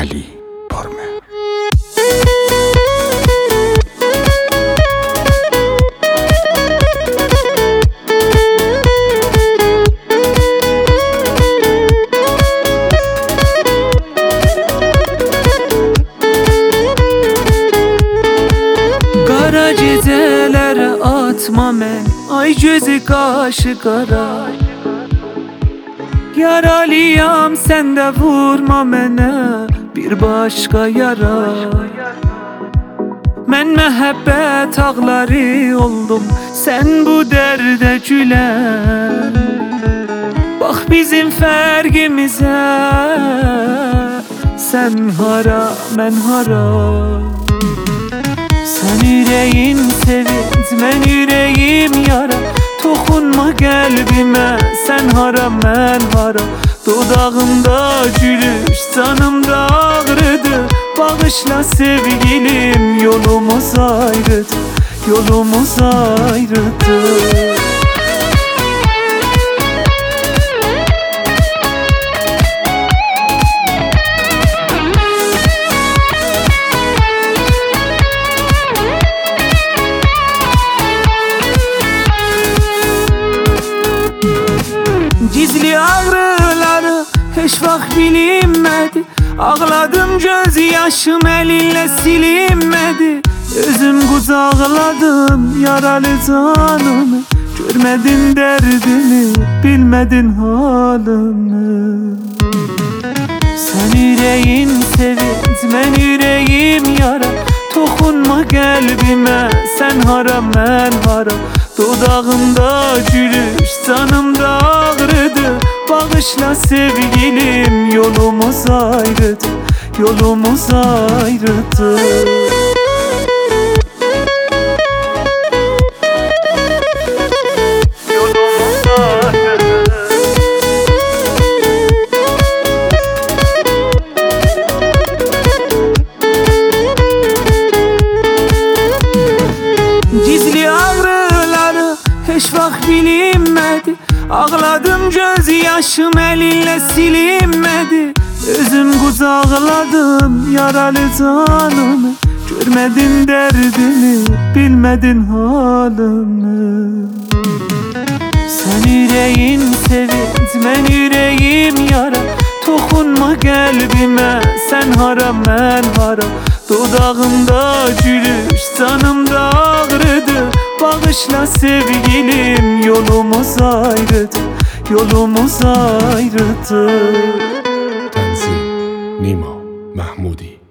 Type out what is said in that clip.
Ali Porme. Kara gecelere atma men, ay gözü kaşı kara. Yaralıyam sen de vurma mene bir başka yara. Men mehabbet ağları oldum, sen bu derde gülen. Bak bizim fergimize, sen hara men hara. Sen yüreğin sevinç, men yüreğim yara. Dokunma kalbime, sen hara men hara. Dudağımda gülüş, canımda ağrıdı. Bağışla sevgilim, yolumuz ayrıdı, yolumuz ayrıdı. Gizli ağrıları hiç vaxt bilinmedi. Ağladım göz yaşım elinle silinmedi. Özüm qucaqladım yaralı canımı. Görmedin derdimi, bilmedin halımı. Sen yüreğin sevinç, men yüreğim yara. Dokunma kalbime, sen hara men hara. Dudağımda gülüş, canımda ağrıdı. Bağışla sevgilim, yolumuz ayrıdı, yolumuz ayrıdı. Gizli ağrıları hiç vaxt bilinmedi. Ağladım göz yaşım elinle silinmedi. Özüm qucaqladım yaralı canımı. Görmedin derdimi, bilmedin halımı. Sen yüreğin sevinç, men yüreğim yara. Dokunma kalbime, sen hara men hara. Dudağımda gülüş, canımda ağrıdı. Bağışla sevgilim, yolumuz ayrıdı, yolumuz ayrıdı. Tanzim Nimo Mahmoudi.